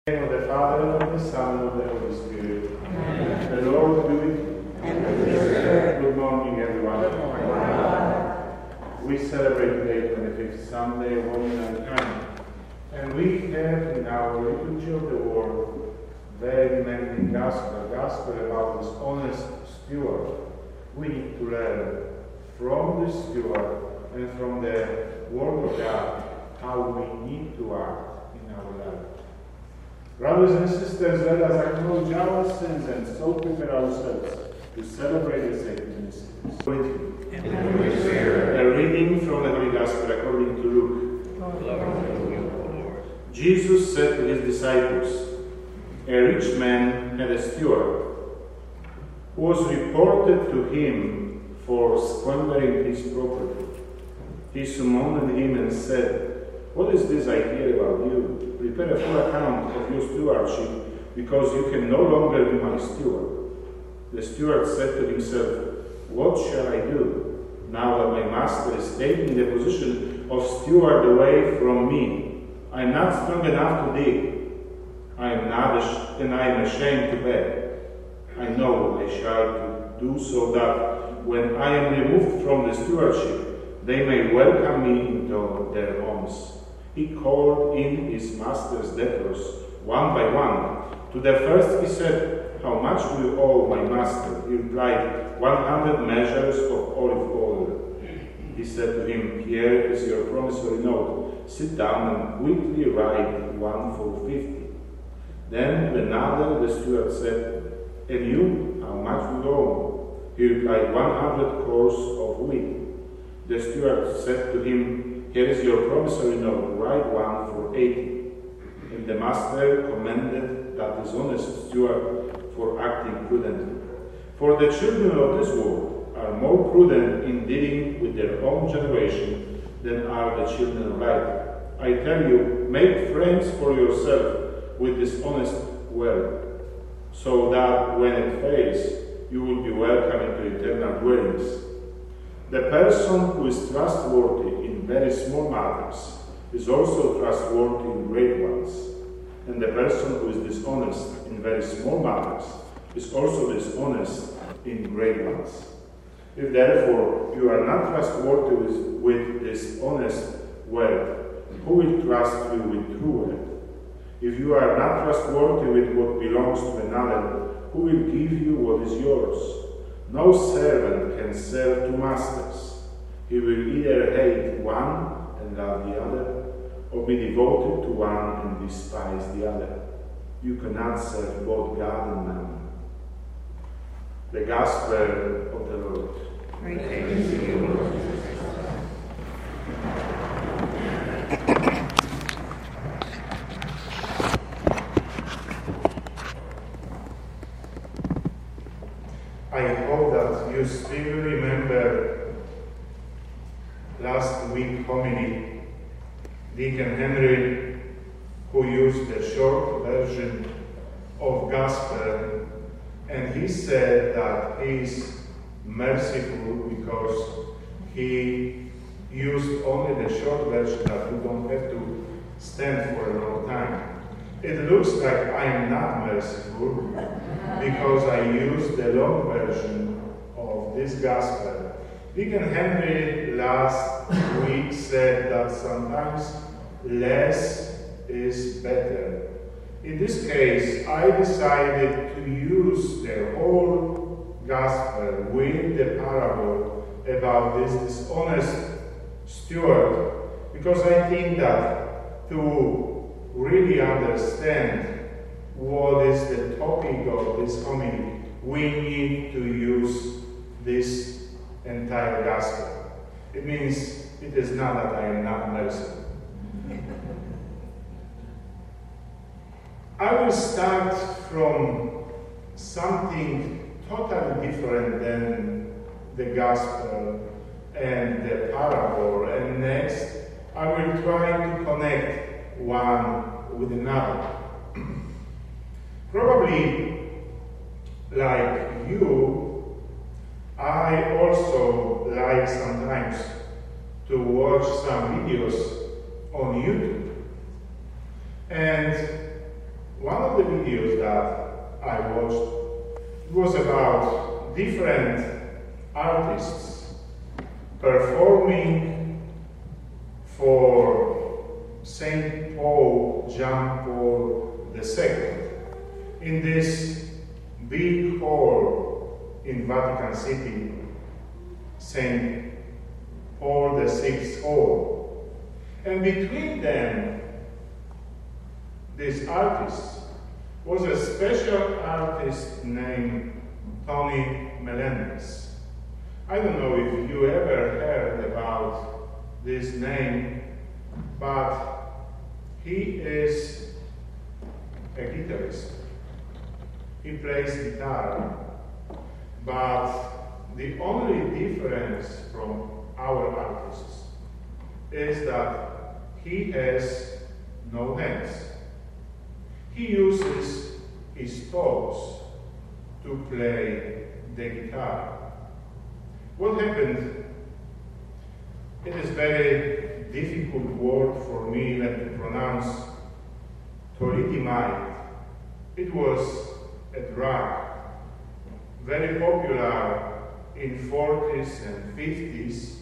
In the name of the Father, and of the Son, and of the Holy Spirit. Amen. The Lord be with you. And with your spirit. Good morning, everyone. Good morning. We celebrate today, 25th Sunday of Holy Mankind. And we have in our liturgy of the Word very many gospel about this honest steward. We need to learn from the steward and from the Word of God how we need to act in our life. Brothers and sisters, let us acknowledge our sins and so prepare ourselves to celebrate the sacred mysteries. A reading from the Holy Gospel according to Luke. Jesus said to his disciples, a rich man had a steward who was reported to him for squandering his property. He summoned him and said, what is this I hear about you? Prepare a full account of your stewardship, because you can no longer be my steward. The steward said to himself, what shall I do, now that my master is taking the position of steward away from me? I am not strong enough to dig. I am ashamed to beg. I know I shall do so that when I am removed from the stewardship, they may welcome me into their homes. He called in his master's debtors, one by one. To the first he said, how much do you owe my master? He replied, 100 measures of olive oil. He said to him, here is your promissory note. Sit down and quickly write one for 50. Then another, the steward said, and you, how much do you owe? He replied, 100 cores of wheat. The steward said to him, here is your promissory note, write one for 80. And the master commended that dishonest steward for acting prudently. For the children of this world are more prudent in dealing with their own generation than are the children of light. I tell you, make friends for yourself with dishonest wealth, so that when it fails, you will be welcome into eternal dwellings. The person who is trustworthy in very small matters is also trustworthy in great ones. And the person who is dishonest in very small matters is also dishonest in great ones. If therefore you are not trustworthy with dishonest wealth, who will trust you with true wealth? If you are not trustworthy with what belongs to another, who will give you what is yours? No servant can serve two masters. He will either hate one and love the other, or be devoted to one and despise the other. You cannot serve both God and mammon. The Gospel of the Lord. Praise to you, Lord. I hope that you still remember last week's homily, Deacon Henry, who used the short version of Gospel, and he said that he is merciful because he used only the short version, that we don't have to stand for a long time. It looks like I am not merciful because I used the long version of this Gospel. Deacon Henry last week said that sometimes less is better. In this case, I decided to use the whole Gospel with the parable about this dishonest steward, because I think that to really understand what is the topic of this homily, we need to use this entire Gospel. It means it is not that I am not merciful. I will start from something totally different than the Gospel and the parable, and next I will try to connect one with another. Probably, like you, I also like sometimes to watch some videos on YouTube. And one of the videos that I watched was about different artists performing for St. Paul, John Paul II in this big hall in Vatican City, St. Paul VI Hall. And between them, this artist was a special artist named Tony Melendez. I don't know if you ever heard about this name, but he is a guitarist. He plays guitar, but the only difference from our artists is that he has no hands. He uses his toes to play the guitar. What happened? It is very difficult word for me to pronounce. Thalidomide. It was a drug, very popular in 40s and 50s,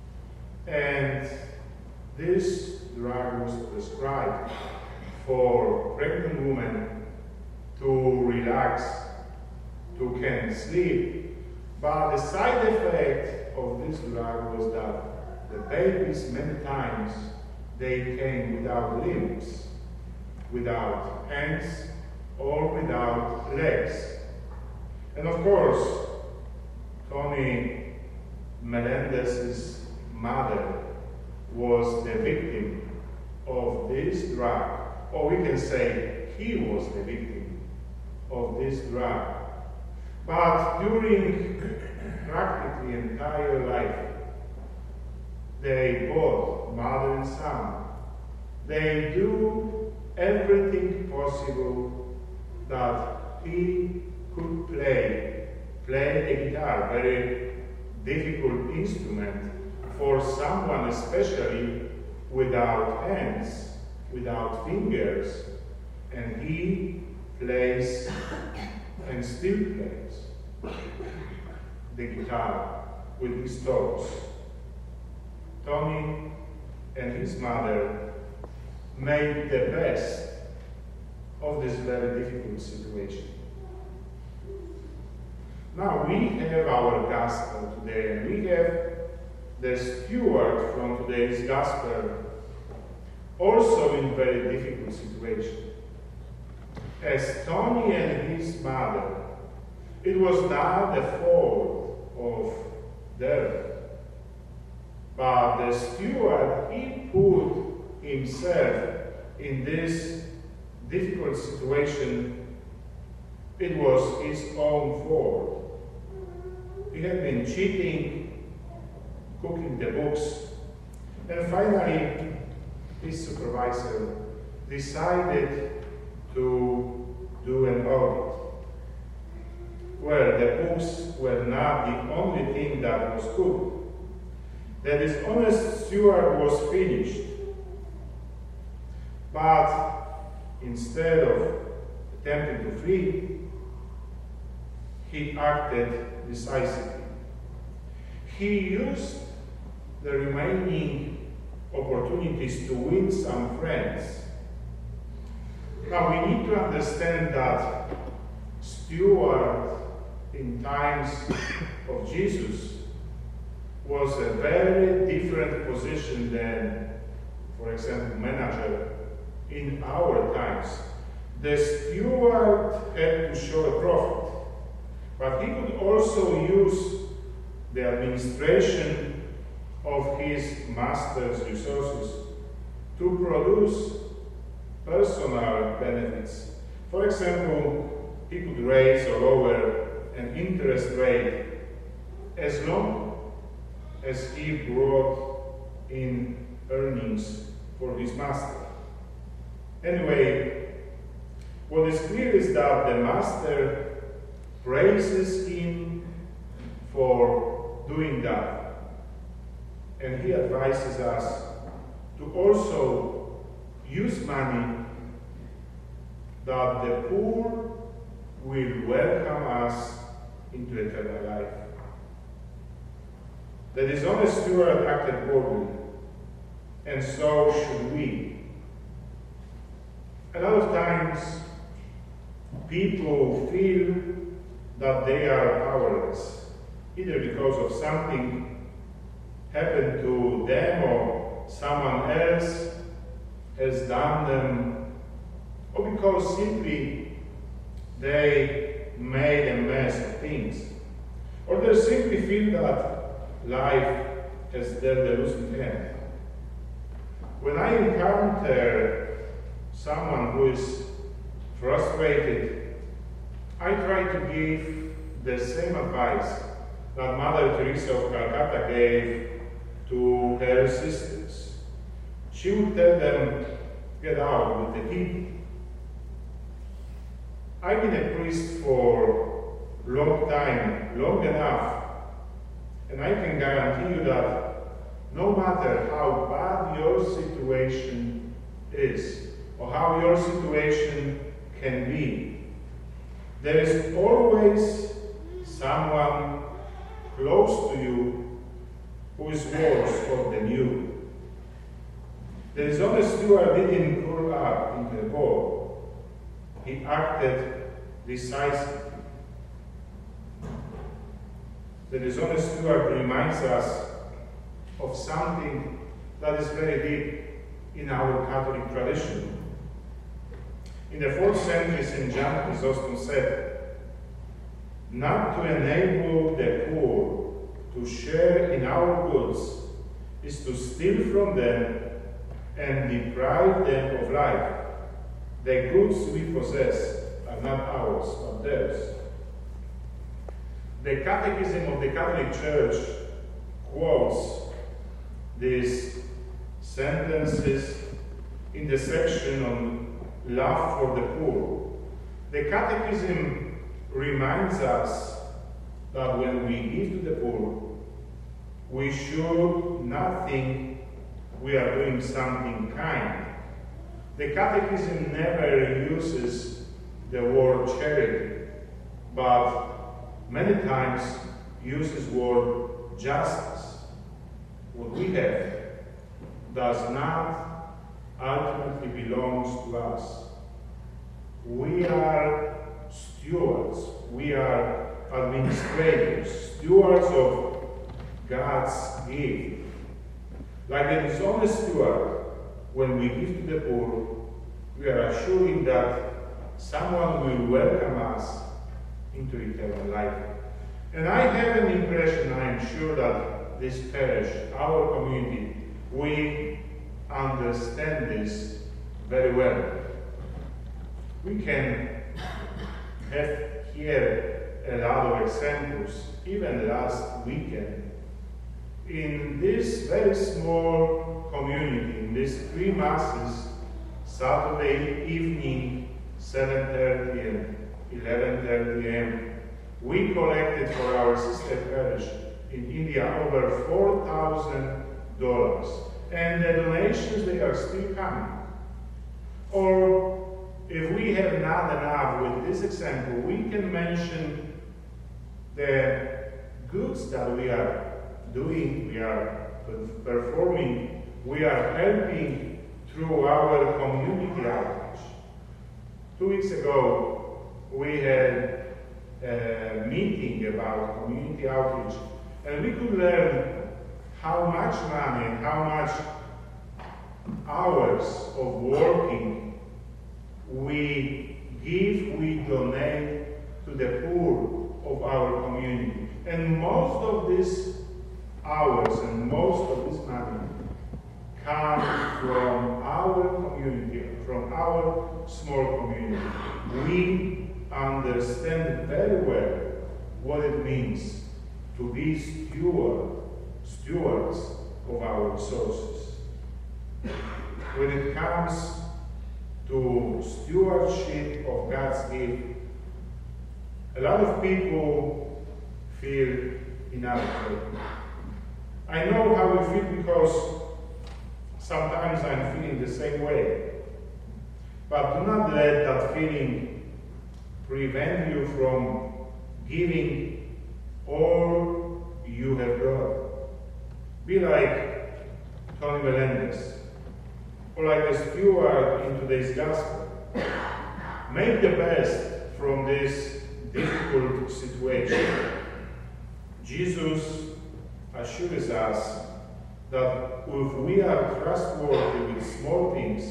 and this drug was prescribed for pregnant women to relax, to can sleep. But the side effect of this drug was that the babies many times they came without limbs, without hands, or without legs. And of course, Tony Melendez's mother was the victim of this drug, or we can say he was the victim of this drug. But during practically entire life, they both, mother and son, they do everything possible that he could play a guitar, very difficult instrument for someone especially without hands, without fingers, and he plays and still plays the guitar with his toes. Tony and his mother made the best of this very difficult situation. Now we have our gospel today, and we have the steward from today's gospel also in very difficult situation. As Tony and his mother, it was not the fault of them, but the steward, he put himself in this difficult situation. It was his own fault. He had been cheating, cooking the books, and finally his supervisor decided to do an audit. Well, the books were not the only thing that was good. The dishonest steward was finished, but instead of attempting to flee, he acted decisively. He used the remaining opportunities to win some friends. Now we need to understand that steward in times of Jesus was a very different position than, for example, manager in our times. The steward had to show a profit, but he could also use the administration of his master's resources to produce personal benefits. For example, he could raise or lower an interest rate as long as he brought in earnings for his master. Anyway, what is clear is that the master praises him for doing that, and he advises us to also use money that the poor will welcome us into eternal life. The dishonest steward acted boldly, and so should we. A lot of times, people feel that they are powerless, either because of something happened to them or someone else has done them, or because simply they made a mess of things, or they simply feel that life has dealt a losing hand. When I encounter someone who is frustrated, I try to give the same advice that Mother Teresa of Calcutta gave to her sisters. She would tell them, get out with the heat. I've been a priest for a long time, long enough, and I can guarantee you that no matter how bad your situation is, or how your situation can be, there is always someone close to you who is worse off than you. The dishonest steward didn't curl up into a ball. He acted decisively. The dishonest steward reminds us of something that is very deep in our Catholic tradition. In the 4th century, St. John Chrysostom said, "Not to enable the poor to share in our goods is to steal from them and deprive them of life. The goods we possess are not ours, but theirs." The Catechism of the Catholic Church quotes these sentences in the section on love for the poor. The Catechism reminds us that when we give to the poor, we should not think we are doing something kind. The Catechism never uses the word charity, but many times uses word justice. What we have does not ultimately belongs to us. We are stewards, we are administrators, stewards of God's gift. Like the dishonest steward, when we give to the poor, we are assuring that someone will welcome us into eternal life. And I have an impression, I am sure, that this parish, our community, we understand this very well. We can have here a lot of examples, even last weekend. In this very small community, in these 3 masses, Saturday evening, 7:30 and 11:30 a.m., we collected for our sister parish in India over $4,000. And the donations, they are still coming. Or if we have not enough with this example, we can mention the goods that we are doing, we are performing, we are helping through our community outreach. 2 weeks ago, we had a meeting about community outreach, and we could learn how much money, how much hours of working we give, we donate to the poor of our community. And most of these hours and most of this money come from our community, from our small community. We understand very well what it means to be stewards of our resources. When it comes to stewardship of God's gift, a lot of people feel inadequate. I know how we feel because sometimes I'm feeling the same way. But do not let that feeling prevent you from giving all you have got. Be like Tony Melendez, or like the steward in today's gospel. Make the best from this difficult situation. Jesus assures us that if we are trustworthy with small things,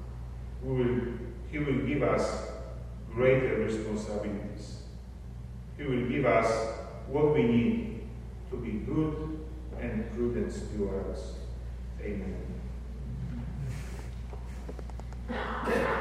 He will give us greater responsibilities. He will give us what we need to be good and prudent stewards. Amen.